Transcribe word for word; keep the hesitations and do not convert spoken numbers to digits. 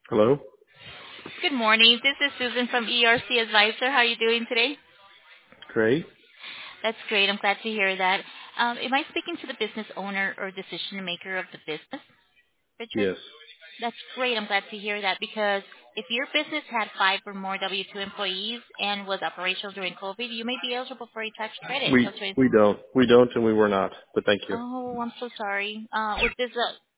Hello? Good morning. This is Susan from E R C Advisor. How are you doing today? Great. That's great. I'm glad to hear that. Um, am I speaking to the business owner or decision maker of the business, Richard? Yes. That's great. I'm glad to hear that because if your business had five or more W two employees and was operational during COVID, you may be eligible for a tax credit. We So, to- we don't. We don't and we were not. But thank you. oh, I'm so sorry. Uh, would this uh,